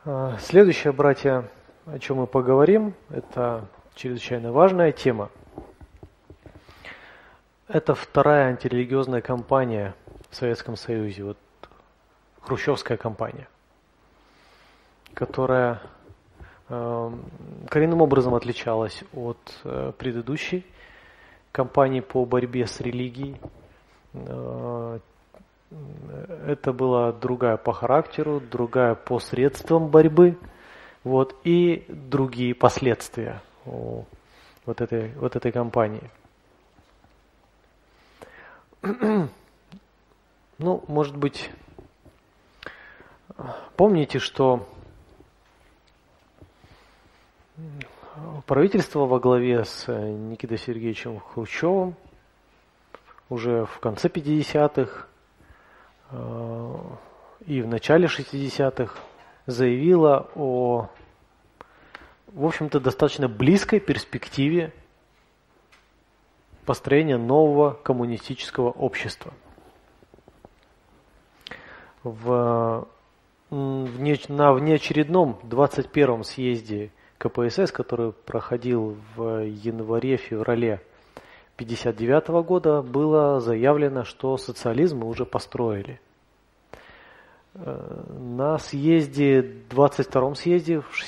Следующее, братья, о чем мы поговорим, это чрезвычайно важная тема. Это вторая антирелигиозная кампания в Советском Союзе, вот хрущевская кампания, которая коренным образом отличалась от предыдущей кампании по борьбе с религией. Это была другая по характеру, другая по средствам борьбы, вот, и другие последствия вот этой кампании. Ну, может быть, помните, что правительство во главе с Никитой Сергеевичем Хрущевым уже в конце 50-х и в начале 60-х заявила о, в общем-то, достаточно близкой перспективе построения нового коммунистического общества. На внеочередном 21-м съезде КПСС, который проходил в январе-феврале 1959 года, было заявлено, что социализм мы уже построили. На съезде, 22-м съезде в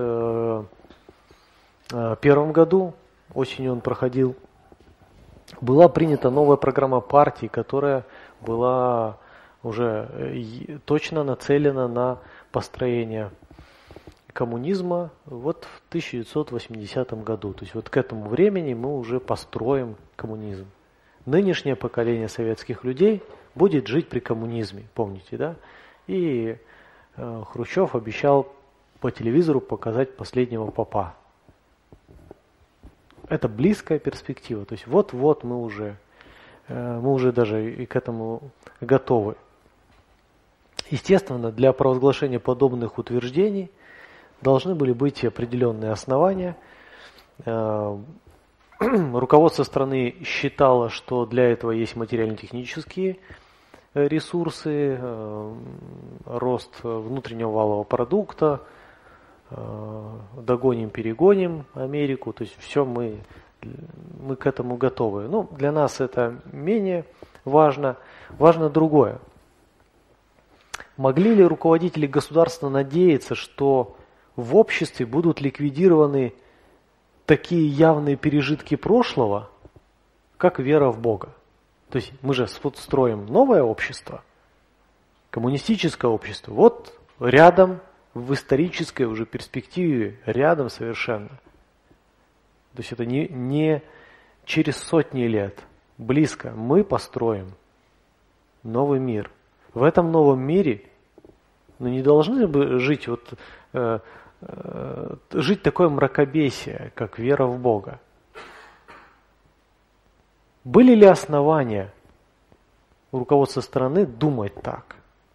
1961 году, осенью он проходил, была принята новая программа партии, которая была уже точно нацелена на построение коммунизма вот в 1980 году. То есть вот к этому времени мы уже построим коммунизм. Нынешнее поколение советских людей будет жить при коммунизме, помните, да? И Хрущев обещал по телевизору показать последнего попа. Это близкая перспектива. То есть вот-вот мы уже даже и к этому готовы. Естественно, для провозглашения подобных утверждений должны были быть определенные основания. Руководство страны считало, что для этого есть материально-технические ресурсы, рост внутреннего валового продукта, догоним-перегоним Америку, то есть все мы к этому готовы. Ну, для нас это менее важно. Важно другое. Могли ли руководители государства надеяться, что в обществе будут ликвидированы такие явные пережитки прошлого, как вера в Бога? То есть мы же строим новое общество, коммунистическое общество. Вот рядом, в исторической уже перспективе, рядом совершенно. То есть это не через сотни лет, близко. Мы построим новый мир. В этом новом мире не должны бы жить жить такое мракобесие, как вера в Бога. Были ли основания у руководства страны думать так?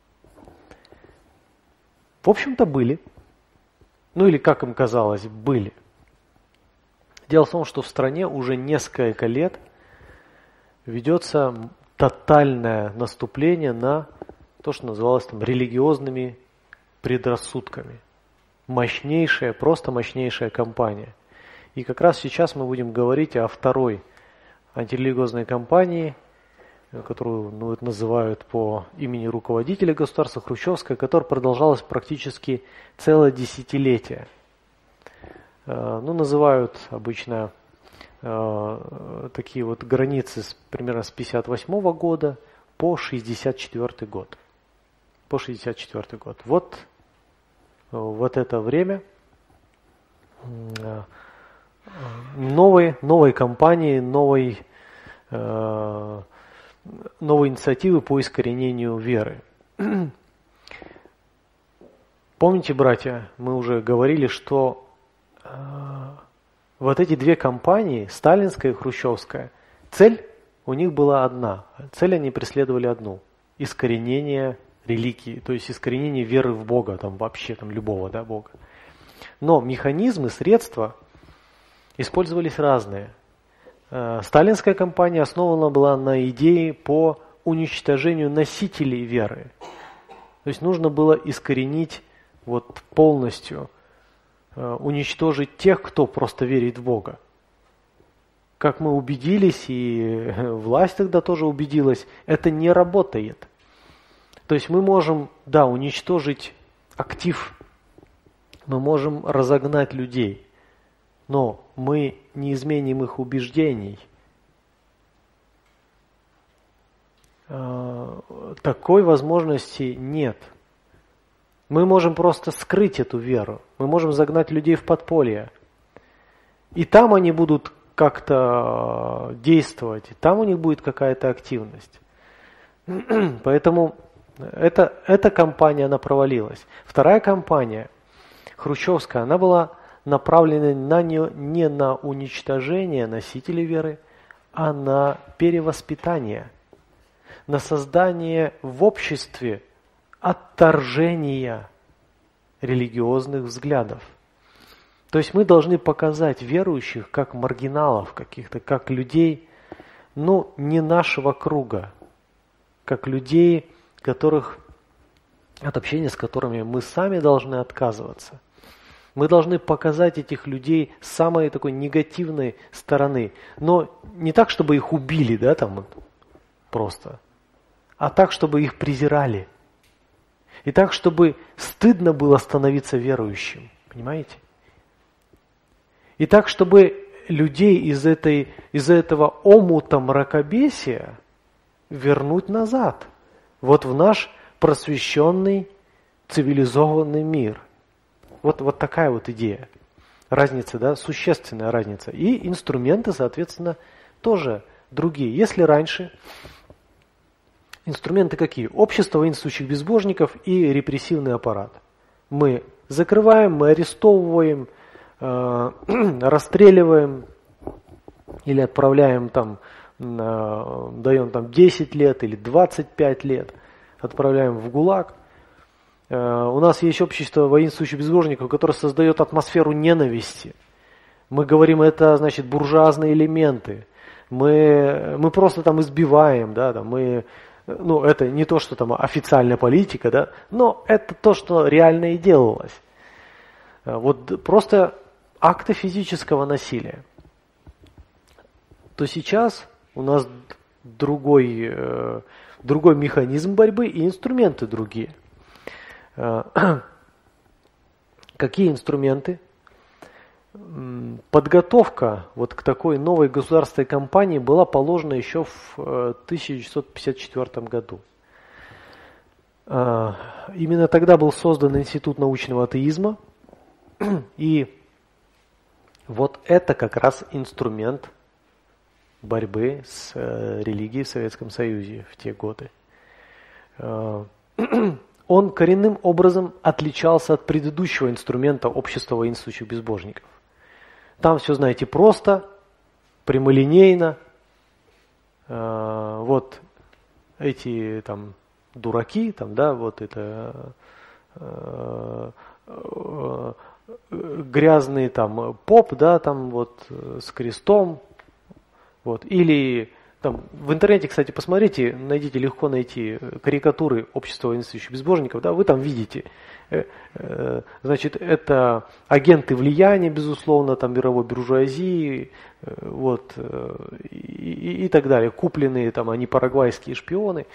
В общем-то, были. Ну или, как им казалось, были. Дело в том, что в стране уже несколько лет ведется тотальное наступление на то, что называлось там религиозными предрассудками. Мощнейшая, просто мощнейшая кампания. И как раз сейчас мы будем говорить о второй антирелигиозной кампании, которую называют по имени руководителя государства Хрущевская, которая продолжалась практически целое десятилетие. Называют обычно такие вот границы примерно с 1958 года по 1964 год. По 1964 год. Вот это время новой кампании, новой инициативы по искоренению веры. Помните, братья, мы уже говорили, что вот эти две кампании, сталинская и хрущевская, цель у них была одна. Цель они преследовали одну. Искоренение религии, то есть искоренение веры в Бога, вообще любого Бога. Но механизмы, средства использовались разные. Сталинская кампания основана была на идее по уничтожению носителей веры. То есть нужно было искоренить вот полностью уничтожить тех, кто просто верит в Бога. Как мы убедились, и власть тогда тоже убедилась, это не работает. То есть мы можем, да, уничтожить актив, мы можем разогнать людей, но мы не изменим их убеждений. Такой возможности нет. Мы можем просто скрыть эту веру, мы можем загнать людей в подполье. И там они будут как-то действовать, и там у них будет какая-то активность. Поэтому эта кампания, она провалилась. Вторая кампания, хрущевская, она была направлена не на уничтожение носителей веры, а на перевоспитание, на создание в обществе отторжения религиозных взглядов. То есть мы должны показать верующих как маргиналов каких-то, как людей, не нашего круга, как людей, от общения с которыми мы сами должны отказываться. Мы должны показать этих людей с самой такой негативной стороны. Но не так, чтобы их убили, да, там вот, просто, а так, чтобы их презирали. И так, чтобы стыдно было становиться верующим. Понимаете? И так, чтобы людей из этого омута мракобесия вернуть назад. Вот в наш просвещенный, цивилизованный мир. Вот такая вот идея. Разница, да, существенная разница. И инструменты, соответственно, тоже другие. Если раньше инструменты какие? Общество воинствующих безбожников и репрессивный аппарат. Мы закрываем, мы арестовываем, расстреливаем или отправляем там, даем там 10 лет или 25 лет, отправляем в ГУЛАГ. У нас есть общество воинствующих безбожников, которое создает атмосферу ненависти. Мы говорим, это значит буржуазные элементы. Мы просто там избиваем, да, там это не то, что там официальная политика, да, но это то, что реально и делалось. Вот просто акты физического насилия. То сейчас у нас другой механизм борьбы и инструменты другие. Какие инструменты? Подготовка вот к такой новой государственной кампании была положена еще в 1954 году. Именно тогда был создан Институт научного атеизма, и вот это как раз инструмент борьбы с религией в Советском Союзе в те годы. Он коренным образом отличался от предыдущего инструмента общества воинствующих безбожников. Там все, знаете, просто, прямолинейно. Вот эти там дураки, там, да, вот это грязный там поп, да, там вот с крестом, вот, или там в интернете, кстати, посмотрите, легко найти карикатуры общества воинствующих безбожников, да, вы там видите, значит, это агенты влияния, безусловно, там мировой буржуазии, вот, и так далее, купленные там они парагвайские шпионы,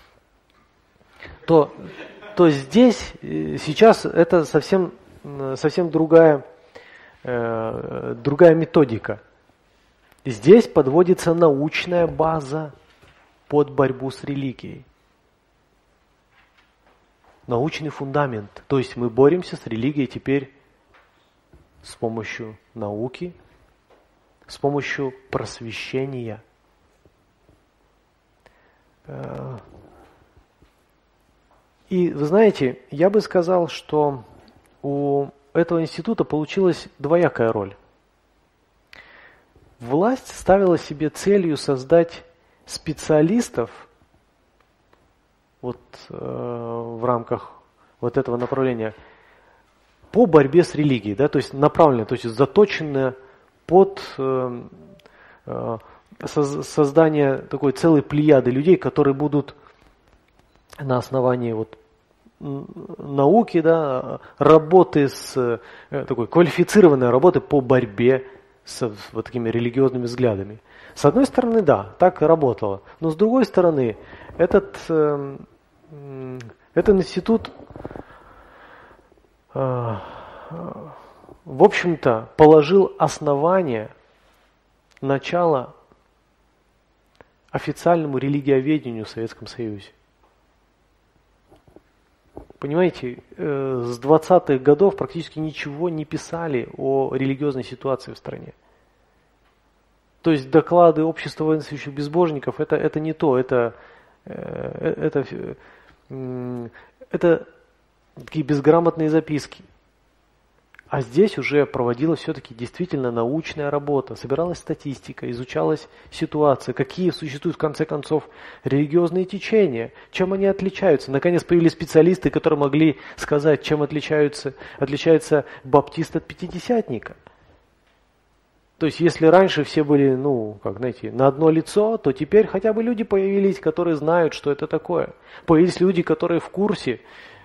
то здесь, сейчас это совсем другая методика. Здесь подводится научная база под борьбу с религией. Научный фундамент. То есть мы боремся с религией теперь с помощью науки, с помощью просвещения. И вы знаете, я бы сказал, что у этого института получилась двоякая роль. Власть ставила себе целью создать специалистов вот, в рамках вот этого направления по борьбе с религией, да, то есть направленная, то есть заточенная под создание такой целой плеяды людей, которые будут на основании вот науки, да, работы такой квалифицированной работы по борьбе с вот такими религиозными взглядами. С одной стороны, да, так и работало. Но с другой стороны, этот институт, в общем-то, положил основание, начало официальному религиоведению в Советском Союзе. Понимаете, с 20-х годов практически ничего не писали о религиозной ситуации в стране. То есть доклады общества воинствующих безбожников это не то, это такие безграмотные записки. А здесь уже проводилась все-таки действительно научная работа, собиралась статистика, изучалась ситуация, какие существуют в конце концов религиозные течения, чем они отличаются. Наконец появились специалисты, которые могли сказать, чем отличается баптист от пятидесятника. То есть если раньше все были, на одно лицо, то теперь хотя бы люди появились, которые знают, что это такое. Появились люди, которые в курсе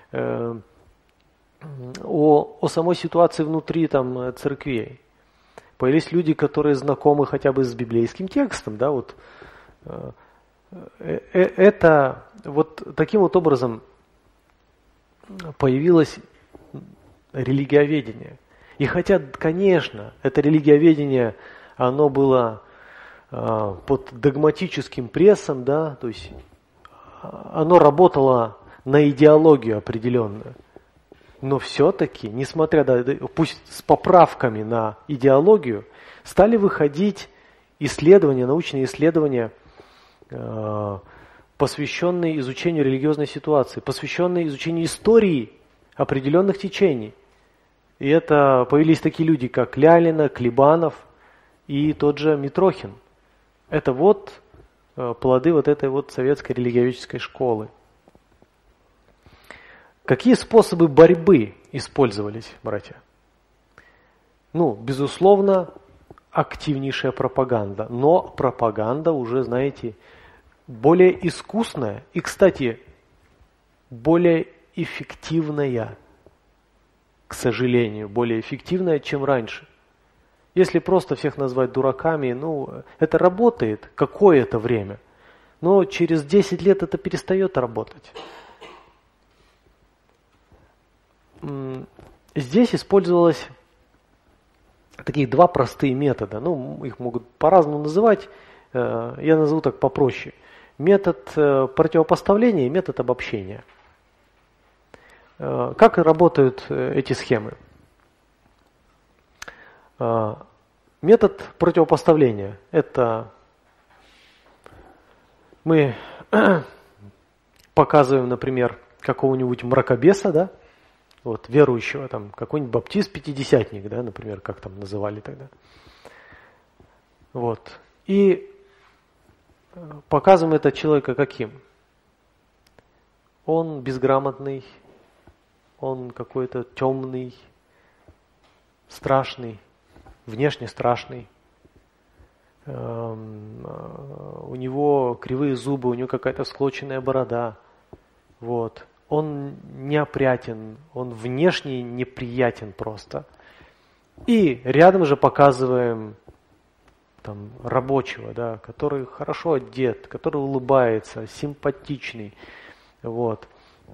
о самой ситуации внутри церквей. Появились люди, которые знакомы хотя бы с библейским текстом, да, это вот таким вот образом появилось религиоведение. И хотя, конечно, это религиоведение, оно было под догматическим прессом, да, то есть оно работало на идеологию определенную. Но все-таки, несмотря пусть с поправками на идеологию, стали выходить исследования, научные исследования, посвященные изучению религиозной ситуации, посвященные изучению истории определенных течений. И это появились такие люди, как Лялина, Клебанов и тот же Митрохин. Это вот плоды вот этой вот советской религиоведческой школы. Какие способы борьбы использовались, братья? Безусловно, активнейшая пропаганда. Но пропаганда уже, знаете, более искусная и, кстати, более эффективная. К сожалению, более эффективная, чем раньше. Если просто всех назвать дураками, это работает какое-то время. Но через 10 лет это перестает работать. Здесь использовалось таких два простые метода. Их могут по-разному называть. Я назову так попроще. Метод противопоставления и метод обобщения. Как работают эти схемы? Метод противопоставления. Это мы показываем, например, какого-нибудь мракобеса, да? Вот, верующего, какой-нибудь баптист-пятидесятник, да, например, как там называли тогда. Вот. И показываем этого человека каким? Он безграмотный, он какой-то темный, страшный, внешне страшный. У него кривые зубы, у него какая-то всклоченная борода. Вот. Он неопрятен, он внешне неприятен просто. И рядом же показываем рабочего, да, который хорошо одет, который улыбается, симпатичный. Вот.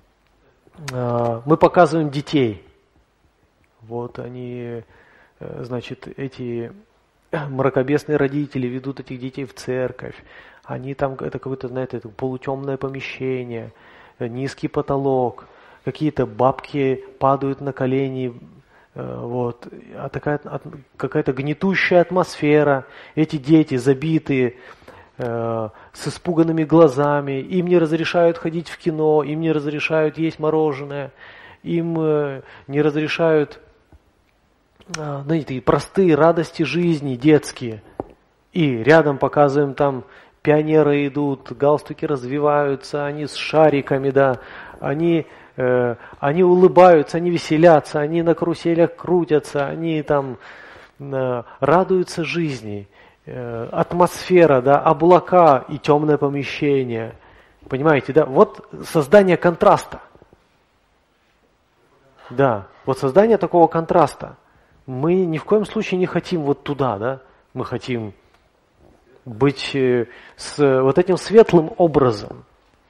Мы показываем детей. Вот они, эти мракобесные родители ведут этих детей в церковь. Они это какое-то, это полутемное помещение, низкий потолок, какие-то бабки падают на колени, вот, какая-то гнетущая атмосфера, эти дети забитые, с испуганными глазами, им не разрешают ходить в кино, им не разрешают есть мороженое, им не разрешают, простые радости жизни детские. И рядом показываем пионеры идут, галстуки развиваются, они с шариками, да, они улыбаются, они веселятся, они на каруселях крутятся, они радуются жизни. Атмосфера, да, облака и темное помещение. Понимаете, да? Вот создание контраста. Да, вот создание такого контраста. Мы ни в коем случае не хотим вот туда, да? Мы хотим быть с вот этим светлым образом.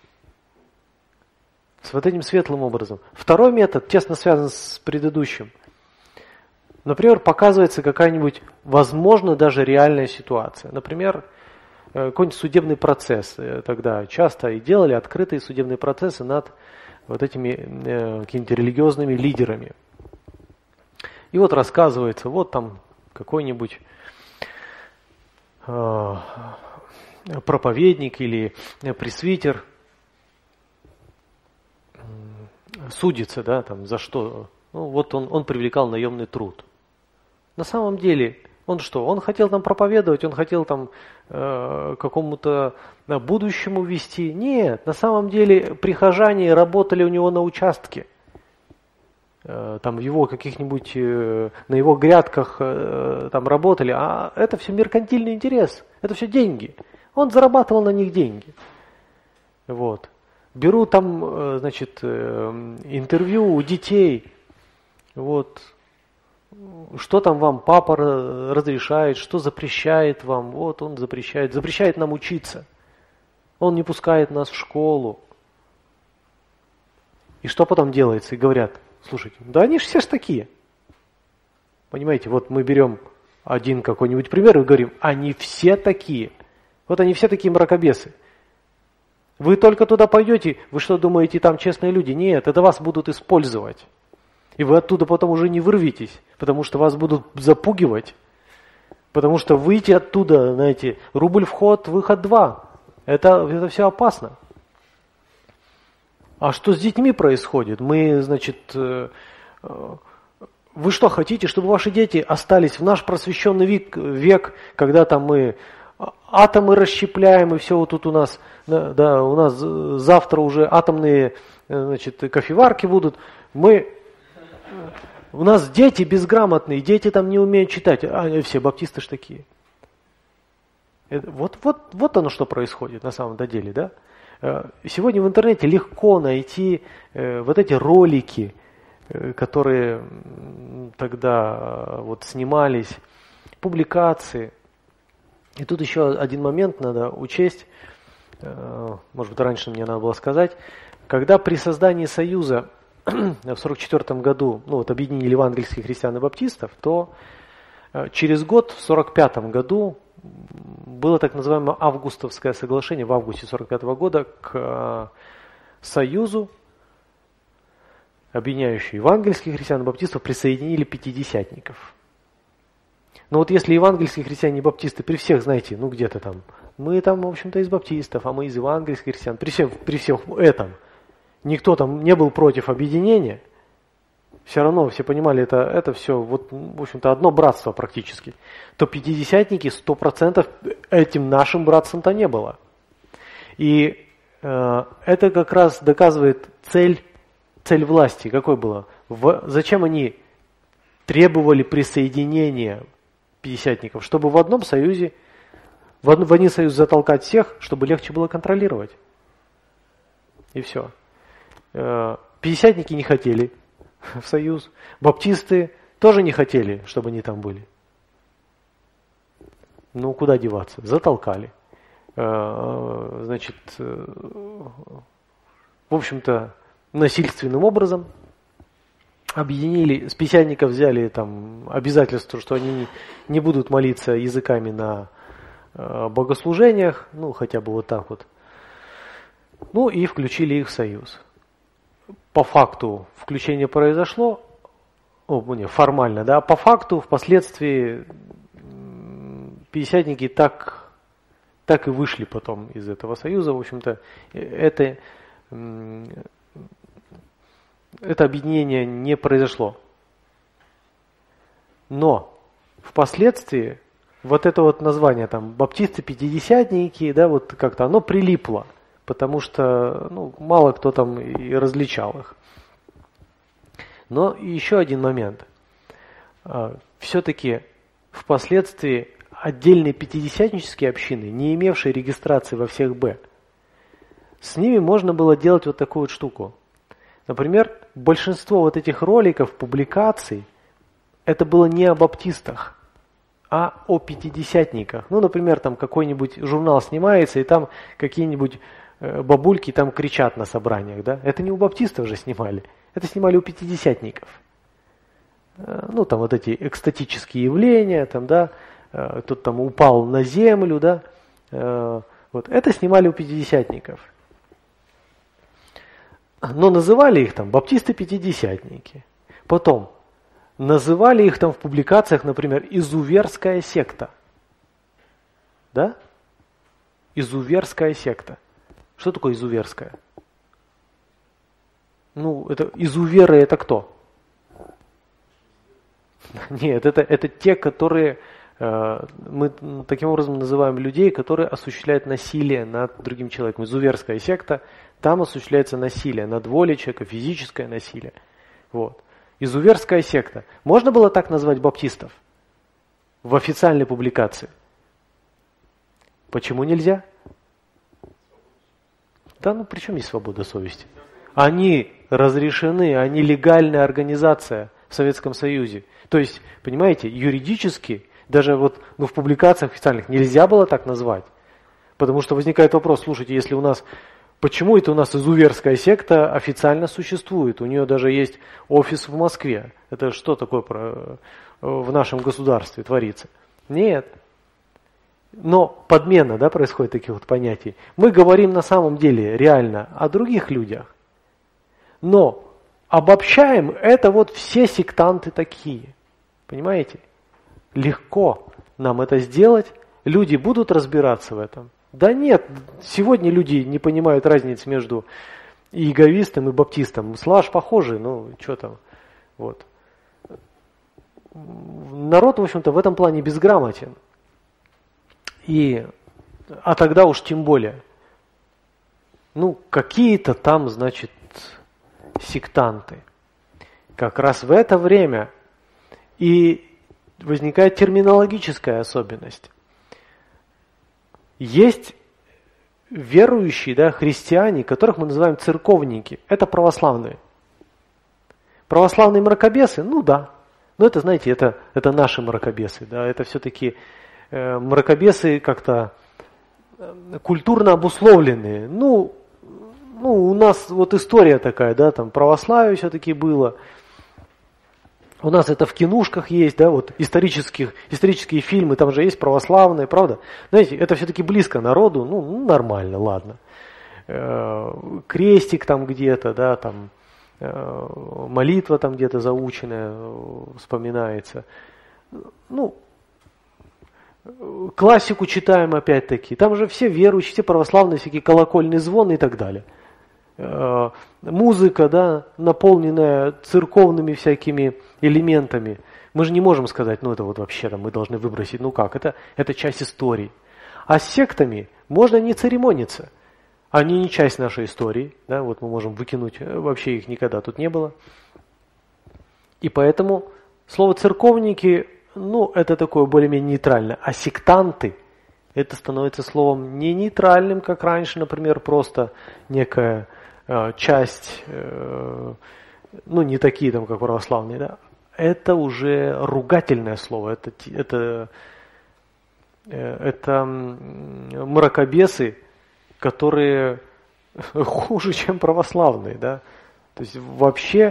С вот этим светлым образом. Второй метод тесно связан с предыдущим. Например, показывается какая-нибудь, возможно, даже реальная ситуация. Например, какой-нибудь судебный процесс. Тогда часто и делали открытые судебные процессы над вот этими какими-то религиозными лидерами. И вот рассказывается, вот там какой-нибудь проповедник или пресвитер судится, да, там за что. Ну, вот он привлекал наемный труд. На самом деле, он что? Он хотел там проповедовать, он хотел там какому-то будущему вести. Нет, на самом деле прихожане работали у него на участке. Там в его каких-нибудь, на его грядках там работали. А это все меркантильный интерес, это все деньги. Он зарабатывал на них деньги. Вот. Беру там, значит, интервью у детей. Вот. Что там вам папа разрешает, что запрещает вам? Вот он запрещает нам учиться. Он не пускает нас в школу. И что потом делается? И говорят, слушайте, да они же все ж такие. Понимаете, вот мы берем один какой-нибудь пример и говорим, они все такие. Вот они все такие мракобесы. Вы только туда пойдете, вы что думаете, там честные люди? Нет, это вас будут использовать. И вы оттуда потом уже не вырветесь, потому что вас будут запугивать. Потому что выйти оттуда, знаете, рубль вход, выход 2. Это все опасно. А что с детьми происходит? Мы, значит, вы что хотите, чтобы ваши дети остались в наш просвещенный век, когда там мы атомы расщепляем, и все вот тут у нас, да, у нас завтра уже атомные, значит, кофеварки будут. У нас дети безграмотные, дети там не умеют читать, а все баптисты ж такие. Вот оно что происходит на самом деле, да? Сегодня в интернете легко найти вот эти ролики, которые тогда вот снимались, публикации. И тут еще один момент надо учесть, может быть, раньше мне надо было сказать, когда при создании Союза в 1944 году объединили евангельских христиан и баптистов, то через год, в 1945 году, было так называемое Августовское соглашение в августе 1945 года к Союзу, объединяющий евангельских христиан и баптистов, присоединили пятидесятников. Но вот если евангельские христиане и баптисты при всех, знаете, где-то там, мы там, в общем-то, из баптистов, а мы из евангельских христиан, при всем этом, никто там не был против объединения, все равно все понимали, это все, вот, в общем-то, одно братство практически, то пятидесятники 100% этим нашим братством-то не было. И это как раз доказывает цель власти. Какой была? Зачем они требовали присоединения пятидесятников? Чтобы в одном союзе, в один союз затолкать всех, чтобы легче было контролировать. И все. Пятидесятники не хотели в союз. Баптисты тоже не хотели, чтобы они там были. Ну, куда деваться? Затолкали. Значит, в общем-то, насильственным образом объединили, с пятидесятников взяли там обязательство, что они не будут молиться языками на богослужениях, хотя бы вот так вот. И включили их в союз. По факту включение произошло, формально, да, по факту впоследствии пятидесятники так и вышли потом из этого союза. В общем-то, это объединение не произошло. Но впоследствии вот это вот название там баптисты, пятидесятники, да, вот как-то оно прилипло, потому что мало кто там и различал их. Но еще один момент. Все-таки впоследствии отдельные пятидесятнические общины, не имевшие регистрации во всех Б, с ними можно было делать вот такую вот штуку. Например, большинство вот этих роликов, публикаций, это было не о баптистах, а о пятидесятниках. Ну, например, там какой-нибудь журнал снимается, и там какие-нибудь бабульки там кричат на собраниях, да? Это не у баптистов же снимали, это снимали у пятидесятников. Ну, там вот эти экстатические явления, там, да, кто-то там упал на землю, да, вот, это снимали у пятидесятников. Но называли их там баптисты-пятидесятники. Потом называли их там в публикациях, например, изуверская секта. Да? Изуверская секта. Что такое изуверская? Ну, это изуверы это кто? Нет, это те, которые, мы таким образом называем людей, которые осуществляют насилие над другим человеком. Изуверская секта, там осуществляется насилие над волей человека, физическое насилие. Вот. Изуверская секта. Можно было так назвать баптистов в официальной публикации? Почему нельзя? Да, ну при чем есть свобода совести? Они разрешены, они легальная организация в Советском Союзе. То есть, понимаете, юридически, даже вот в публикациях официальных нельзя было так назвать. Потому что возникает вопрос, слушайте, если у нас, почему это у нас изуверская секта официально существует? У нее даже есть офис в Москве. Это что такое в нашем государстве творится? Нет. Но подмена, да, происходит таких вот понятий. Мы говорим на самом деле реально о других людях. Но обобщаем, это вот все сектанты такие. Понимаете? Легко нам это сделать. Люди будут разбираться в этом. Да нет, сегодня люди не понимают разницы между иеговистом и баптистом. Слаж похожий, ну что там. Вот. Народ, в общем-то, в этом плане безграмотен. А тогда уж тем более. Ну, какие-то там, значит, сектанты. Как раз в это время и возникает терминологическая особенность. Есть верующие, да, христиане, которых мы называем церковники. Это православные. Православные мракобесы, ну да. Но это, знаете, это наши мракобесы. Да, это все-таки мракобесы как-то культурно обусловленные. Ну, у нас вот история такая, да, там православие все-таки было. У нас это в кинушках есть, да, вот исторические фильмы, там же есть православные, правда? Знаете, это все-таки близко народу, ну нормально, ладно. Крестик там где-то, да, там молитва там где-то заученная вспоминается. Ну, классику читаем опять-таки, там же все верующие, все православные, всякие колокольный звон и так далее. Музыка, да, наполненная церковными всякими элементами. Мы же не можем сказать, ну это вот вообще там мы должны выбросить, ну как, это часть истории. А с сектами можно не церемониться. Они не часть нашей истории, да, вот мы можем выкинуть, вообще их никогда тут не было. И поэтому слово церковники, ну это такое более-менее нейтральное, а сектанты, это становится словом не нейтральным, как раньше, например, просто некая часть, ну не такие там, как православные, да, это уже ругательное слово, это мракобесы, которые хуже, чем православные, да, то есть вообще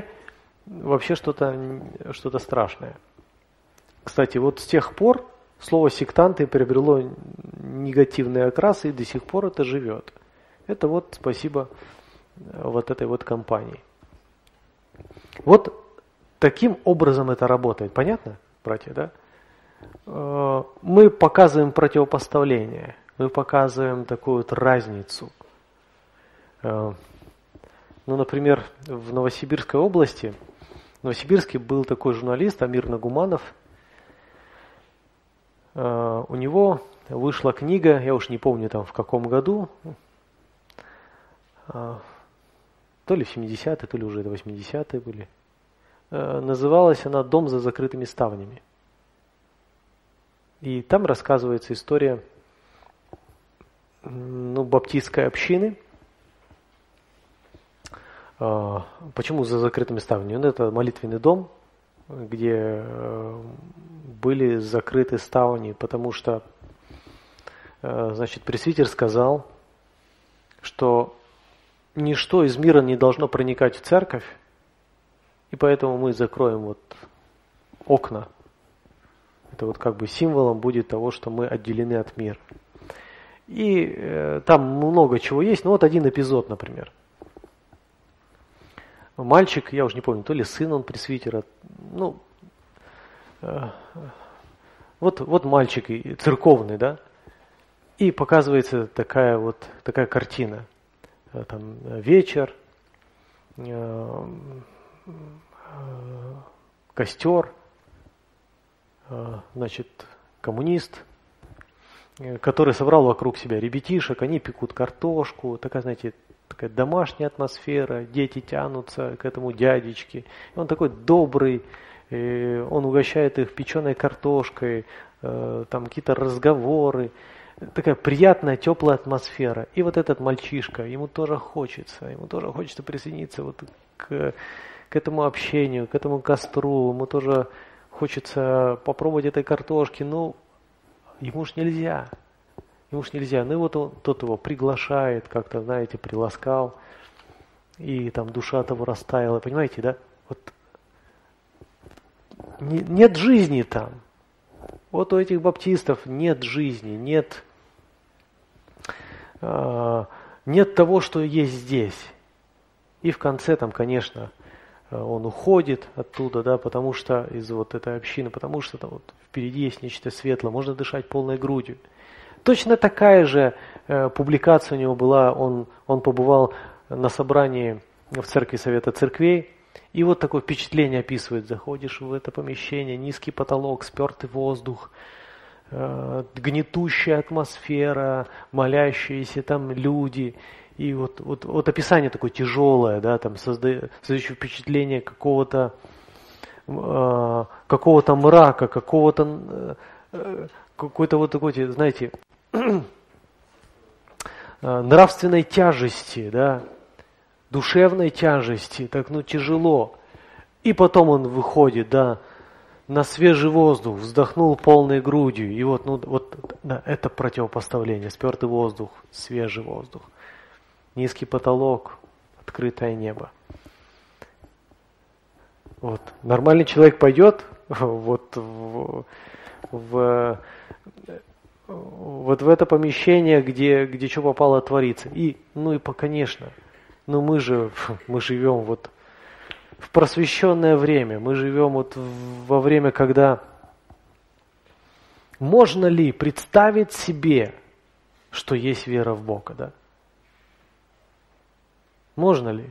что-то страшное. Кстати, вот с тех пор слово сектанты приобрело негативный окрас и до сих пор это живет. Это вот спасибо вот этой вот компании. Вот таким образом это работает. Понятно, братья, да? Мы показываем противопоставление. Мы показываем такую вот разницу. Ну, например, в Новосибирской области, в Новосибирске был такой журналист Амир Нагуманов. У него вышла книга, я уж не помню там в каком году, то ли в 70-е, то ли уже 80-е были. Называлась она «Дом за закрытыми ставнями». И там рассказывается история баптистской общины, Почему за закрытыми ставнями? Это молитвенный дом, где были закрыты ставни, потому что, значит, пресвитер сказал, что ничто из мира не должно проникать в церковь, и поэтому мы закроем вот окна. Это вот как бы символом будет того, что мы отделены от мира. И там много чего есть, но вот один эпизод, например. Мальчик, я уже не помню, то ли сын он пресвитера, ну, вот мальчик церковный, да, и показывается такая картина. Там вечер, костер, значит, коммунист, который собрал вокруг себя ребятишек, они пекут картошку, такая, знаете, такая домашняя атмосфера, дети тянутся к этому дядечке. И он такой добрый, он угощает их печеной картошкой, там какие-то разговоры. Такая приятная, теплая атмосфера. И вот этот мальчишка, ему тоже хочется присоединиться вот к этому общению, к этому костру, ему тоже хочется попробовать этой картошки, но ему ж нельзя. Ну и вот тот его приглашает, как-то, знаете, приласкал, и там душа того растаяла, понимаете, да? Вот нет жизни там. Вот у этих баптистов нет жизни, нет того, что есть здесь. И в конце там, конечно, он уходит оттуда, да, потому что из вот этой общины, потому что там вот впереди есть нечто светлое, можно дышать полной грудью. Точно такая же публикация у него была, он побывал на собрании в церкви Совета Церквей, и вот такое впечатление описывает: заходишь в это помещение, низкий потолок, спертый воздух, гнетущая атмосфера, молящиеся там люди, и вот описание такое тяжелое, да, там создающее впечатление какого-то мрака, какой-то вот такой, знаете, нравственной тяжести, да, душевной тяжести, так, тяжело. И потом он выходит, да, на свежий воздух, вздохнул полной грудью, и да, это противопоставление: спертый воздух, свежий воздух, низкий потолок, открытое небо. Вот. Нормальный человек пойдет вот в это помещение, где что попало творится. Конечно, мы живем вот в просвещенное время, мы живем вот во время, когда можно ли представить себе, что есть вера в Бога, да? Можно ли?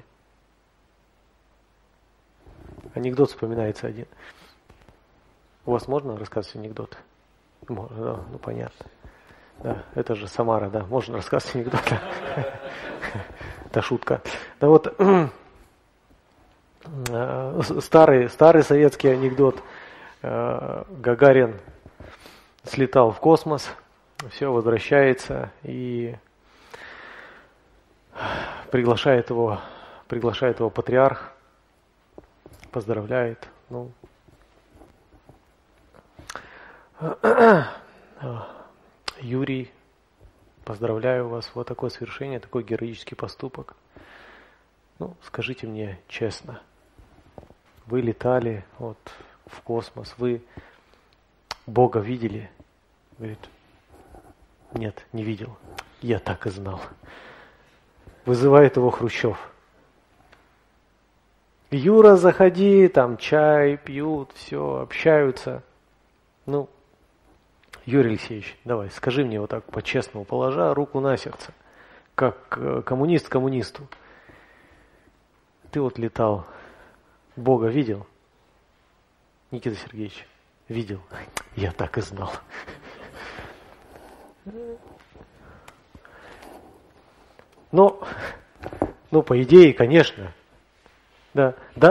Анекдот вспоминается один. У вас можно рассказывать анекдоты? Можно, да, понятно. Да, это же Самара, да, можно рассказывать анекдоты. Это шутка. Да вот старый советский анекдот. Гагарин слетал в космос, все, возвращается и приглашает его патриарх, поздравляет. Юрий, поздравляю вас, вот такое свершение, такой героический поступок. Скажите мне честно, вы летали в космос, вы Бога видели? Говорит: нет, не видел. Я так и знал. Вызывает его Хрущев. Юра, заходи, там чай пьют, все, общаются. Юрий Алексеевич, давай, скажи мне вот так по-честному, положа руку на сердце, как коммунист коммунисту. Ты вот летал, Бога видел? Никита Сергеевич, видел. Я так и знал. По идее, конечно. Да,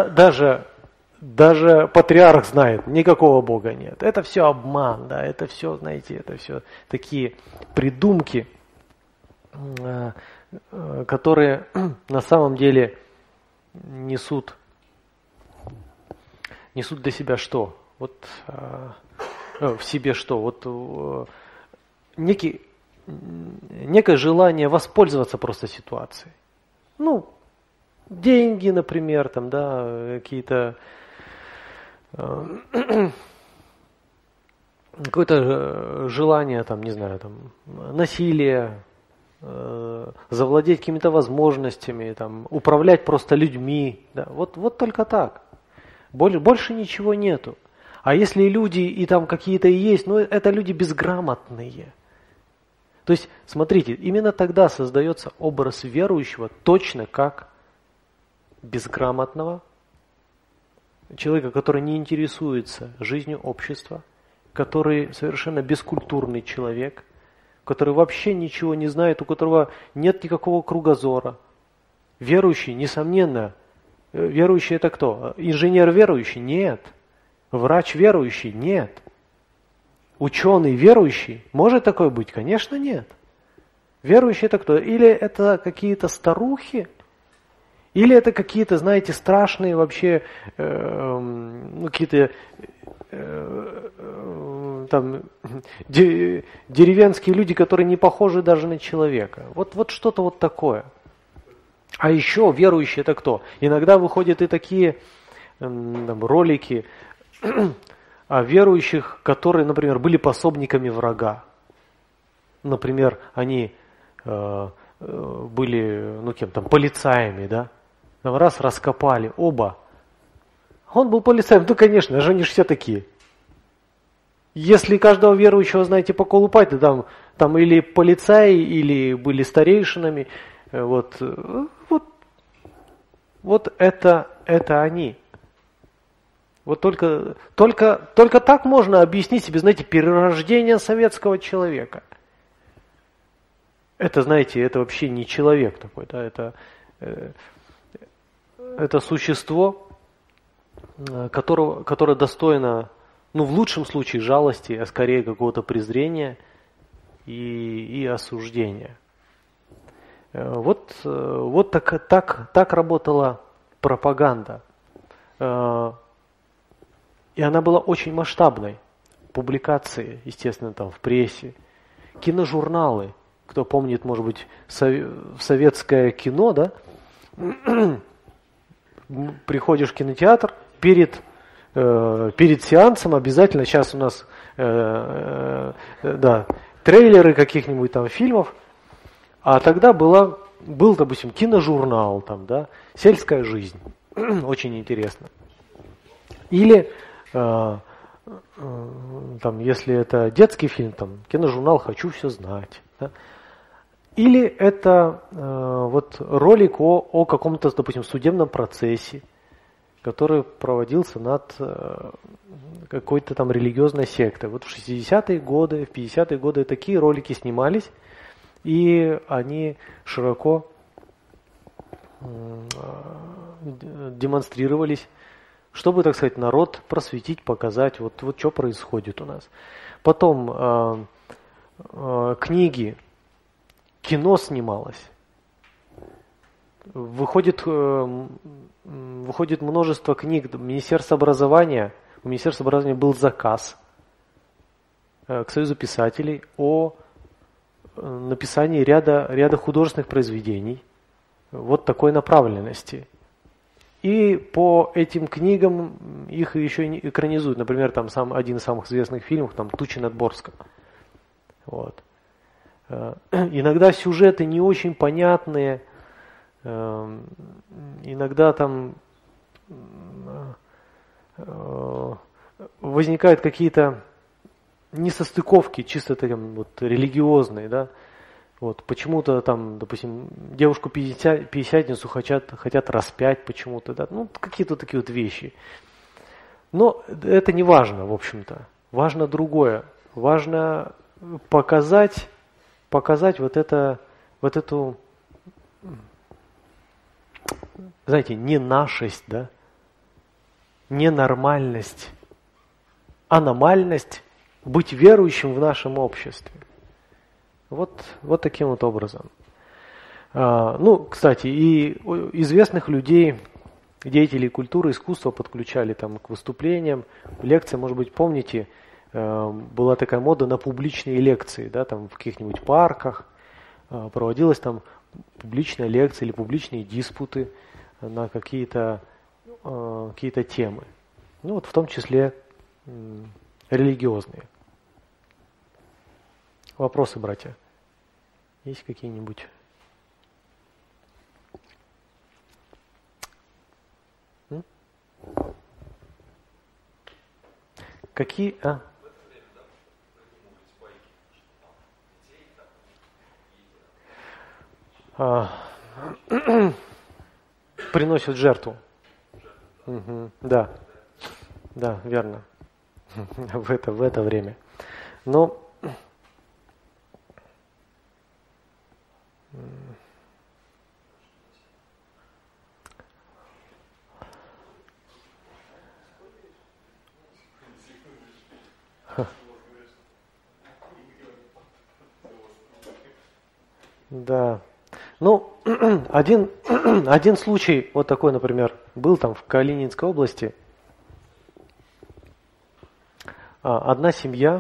даже патриарх знает, никакого Бога нет. Это все обман, да, это все, знаете, это все такие придумки, которые на самом деле несут для себя что? Вот в себе что? Вот некое желание воспользоваться просто ситуацией. Ну, деньги, например, там, да, какие-то какое-то желание, там, не знаю, там, насилие, завладеть какими-то возможностями, там, управлять просто людьми. Да, вот только так. Больше ничего нету. А если люди и там какие-то и есть, ну это люди безграмотные. То есть, смотрите, именно тогда создается образ верующего точно как безграмотного человека, который не интересуется жизнью общества, который совершенно бескультурный человек, который вообще ничего не знает, у которого нет никакого кругозора. Верующий, несомненно, верующий это кто? Инженер верующий? Нет. Врач верующий? Нет. Ученый верующий? Может такое быть? Конечно, нет. Верующий это кто? Или это какие-то старухи? Или это какие-то, знаете, страшные вообще, какие-то там деревенские люди, которые не похожи даже на человека. Вот что-то вот такое. А еще верующие это кто? Иногда выходят и такие ролики о верующих, которые, например, были пособниками врага. Например, они были, полицаями, да? Раз раскопали оба. Он был полицаем, ну, конечно, же они же все такие. Если каждого верующего, знаете, поколупать, то там или полицаи, или были старейшинами, вот это они. Вот только так можно объяснить себе, знаете, перерождение советского человека. Это, знаете, это вообще не человек такой, да, это существо, которое достойно, в лучшем случае жалости, а скорее какого-то презрения и осуждения. Вот так работала пропаганда. И она была очень масштабной. Публикации, естественно, там в прессе, киножурналы. Кто помнит, может быть, советское кино, да? Приходишь в кинотеатр, перед сеансом обязательно, сейчас у нас трейлеры каких-нибудь там фильмов, а тогда был, допустим, киножурнал, там, да, «Сельская жизнь». Очень интересно. Или, если это детский фильм, там, киножурнал «Хочу все знать». Да? Или это ролик о каком-то, допустим, судебном процессе, который проводился над какой-то там религиозной сектой. Вот в 60-е годы, в 50-е годы такие ролики снимались, и они широко демонстрировались, чтобы, так сказать, народ просветить, показать, вот что происходит у нас. Потом книги, кино снималось. Выходит множество книг. У Министерства образования был заказ к Союзу писателей о написании ряда художественных произведений вот такой направленности. И по этим книгам их еще и экранизуют. Например, там один из самых известных фильмов, там «Тучи над Борском». Вот. Иногда сюжеты не очень понятные, иногда там возникают какие-то несостыковки, чисто там религиозные, да. Вот, почему-то там, допустим, девушку-пятидесятницу хотят распять почему-то, да, какие-то такие вот вещи. Но это не важно, в общем-то. Важно другое. Важно показать вот эту, знаете, не нашесть, да, ненормальность, аномальность быть верующим в нашем обществе. Вот таким вот образом. Кстати, и известных людей деятелей культуры, искусства подключали там к выступлениям, лекциям. Может быть, помните, была такая мода на публичные лекции, да, там в каких-нибудь парках проводилась там публичная лекция или публичные диспуты на какие-то темы. Ну вот в том числе религиозные. Вопросы, братья? Есть какие-нибудь? Какие? Приносят жертву. Угу, да, да, верно. В это время. Но да. Ну, один случай, вот такой, например, был там в Калининской области. Одна семья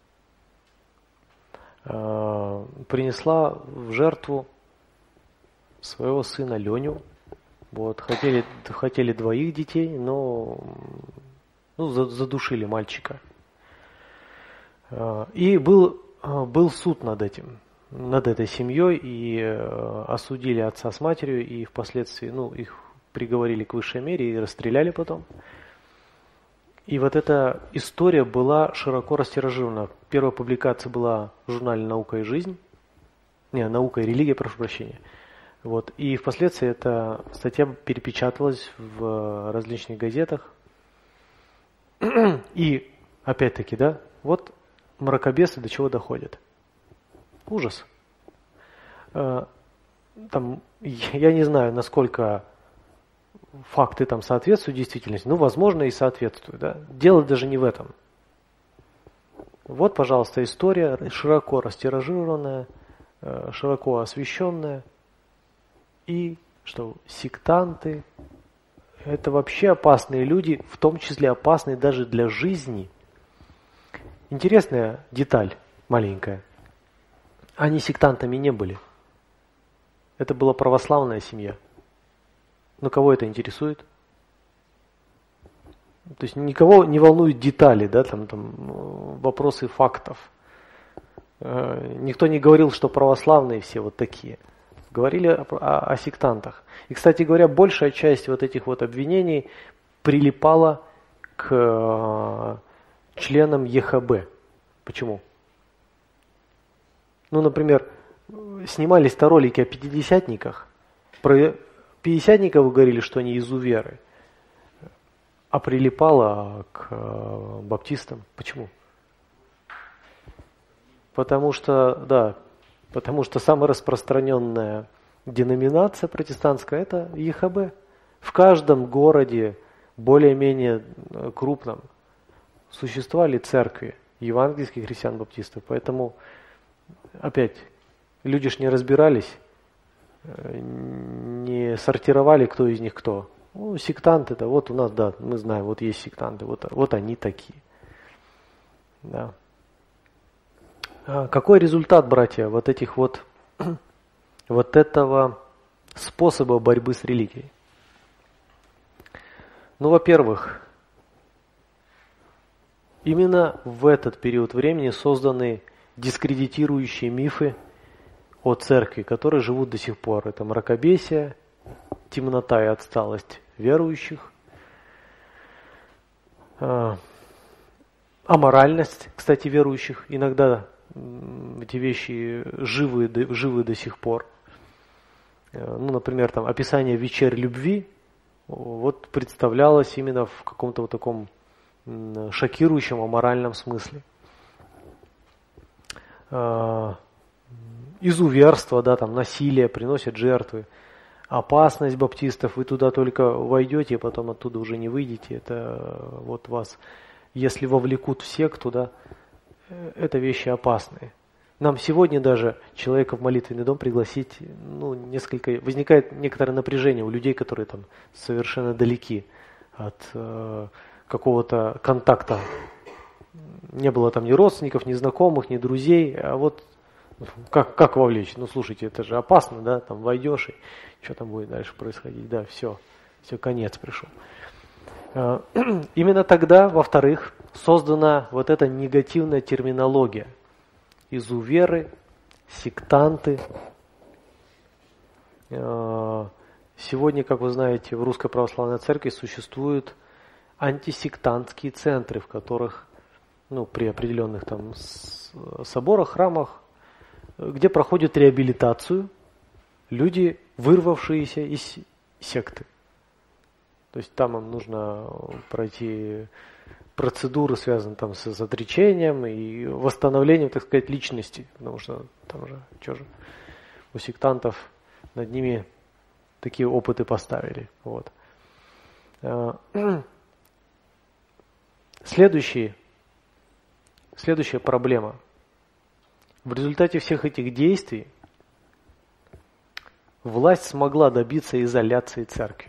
принесла в жертву своего сына Леню. Вот, хотели двоих детей, но задушили мальчика. И был суд над этой семьей, и осудили отца с матерью, и впоследствии, их приговорили к высшей мере и расстреляли потом. И вот эта история была широко растиражирована. Первая публикация была в журнале «Наука и жизнь». «Наука и религия», прошу прощения. Вот. И впоследствии эта статья перепечаталась в различных газетах. И опять-таки, да, вот мракобесы до чего доходят. Ужас. Там, я не знаю, насколько факты там соответствуют действительности. Возможно, и соответствуют. Да? Дело даже не в этом. Вот, пожалуйста, история широко растиражированная, широко освещенная. И что сектанты – это вообще опасные люди, в том числе опасные даже для жизни. Интересная деталь, маленькая. Они сектантами не были. Это была православная семья. Но кого это интересует? То есть никого не волнуют детали, да, там вопросы фактов. Никто не говорил, что православные все вот такие. Говорили о сектантах. И, кстати говоря, большая часть вот этих вот обвинений прилипала к членам ЕХБ. Почему? Например, снимались-то ролики о пятидесятниках. Про пятидесятников говорили, что они изуверы. А прилипало к баптистам. Почему? Потому что самая распространенная деноминация протестантская – это ЕХБ. В каждом городе, более-менее крупном, существовали церкви евангельских христиан-баптистов. Поэтому, опять, люди ж не разбирались, не сортировали, кто из них кто. Сектанты-то, вот у нас, да, мы знаем, вот есть сектанты, вот они такие. Да. Какой результат, братья, вот этого способа борьбы с религией? Во-первых, именно в этот период времени созданы дискредитирующие мифы о церкви, которые живут до сих пор. Это мракобесие, темнота и отсталость верующих, аморальность, кстати, верующих. Иногда эти вещи живы до сих пор. Например, там описание вечерь любви вот представлялось именно в каком-то вот таком шокирующем аморальном смысле. Изуверство, да, там насилие, приносят жертвы. Опасность баптистов, вы туда только войдете, потом оттуда уже не выйдете. Это вот вас, если вовлекут в секту, да, это вещи опасные. Нам сегодня даже человека в молитвенный дом пригласить, возникает некоторое напряжение у людей, которые там совершенно далеки от какого-то контакта. Не было там ни родственников, ни знакомых, ни друзей, а вот как вовлечь? Слушайте, это же опасно, да, там войдешь, и что там будет дальше происходить, да, все, конец пришел. Именно тогда, во-вторых, создана вот эта негативная терминология. Изуверы, сектанты. Сегодня, как вы знаете, в Русской Православной Церкви существуют антисектантские центры, в которых, при определенных там соборах, храмах, где проходят реабилитацию люди, вырвавшиеся из секты. То есть там им нужно пройти процедуры, связанные там с отречением и восстановлением, так сказать, личности. Потому что там же, у сектантов над ними такие опыты поставили. Вот. Следующая проблема. В результате всех этих действий власть смогла добиться изоляции церкви.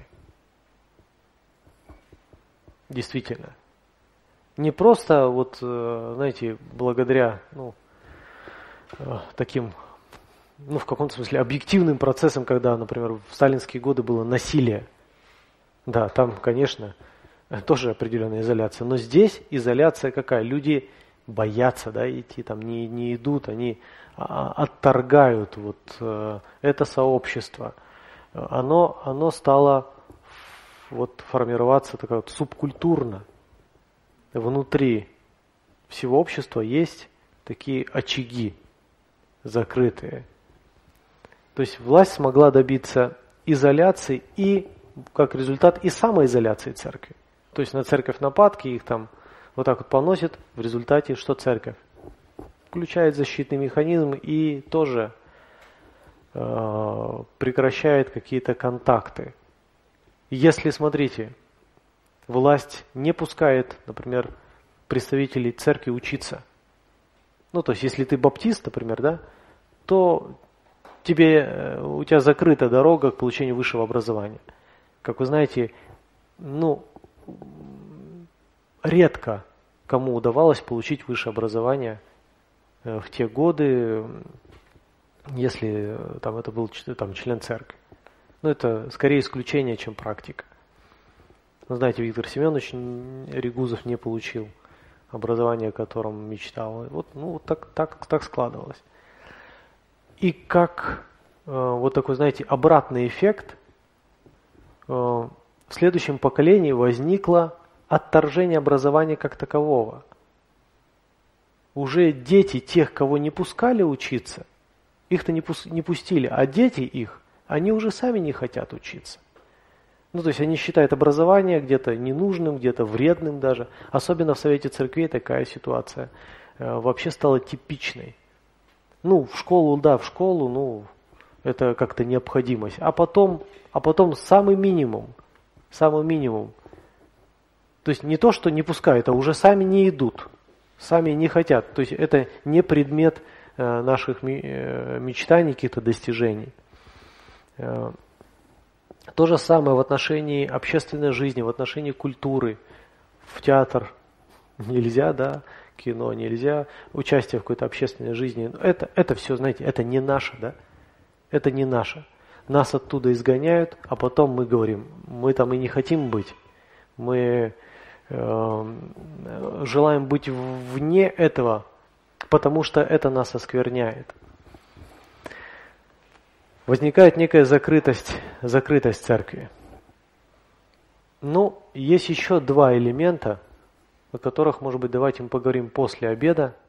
Действительно. Не просто, благодаря таким, в каком-то смысле, объективным процессам, когда, например, в сталинские годы было насилие. Да, там, конечно, тоже определенная изоляция. Но здесь изоляция какая? Люди боятся, да, идти, там не идут, они отторгают это сообщество. Оно стало формироваться так субкультурно. Внутри всего общества есть такие очаги закрытые. То есть власть смогла добиться изоляции и, как результат, и самоизоляции церкви. То есть на церковь нападки, их там вот так вот поносят, в результате что церковь? Включает защитный механизм и тоже прекращает какие-то контакты. Если, смотрите, власть не пускает, например, представителей церкви учиться. То есть, если ты баптист, например, да, то у тебя закрыта дорога к получению высшего образования. Как вы знаете, редко кому удавалось получить высшее образование в те годы, если там это был член церкви. Это скорее исключение, чем практика. Знаете, Виктор Семенович Регузов не получил образование, о котором мечтал. Так складывалось. И как такой, знаете, обратный эффект, в следующем поколении возникло отторжение образования как такового. Уже дети тех, кого не пускали учиться, их-то не пустили, а дети их, они уже сами не хотят учиться. То есть они считают образование где-то ненужным, где-то вредным даже. Особенно в Совете Церквей такая ситуация вообще стала типичной. В школу, это как-то необходимость. А потом самый минимум. То есть не то, что не пускают, а уже сами не идут, сами не хотят. То есть это не предмет наших мечтаний, каких-то достижений. То же самое в отношении общественной жизни, в отношении культуры. В театр нельзя, да, кино нельзя, участие в какой-то общественной жизни. Это все, знаете, это не наше, да? Это не наше. Нас оттуда изгоняют, а потом мы говорим, мы там и не хотим быть. Мы желаем быть вне этого, потому что это нас оскверняет. Возникает некая закрытость церкви. Есть еще два элемента, о которых, может быть, давайте мы поговорим после обеда.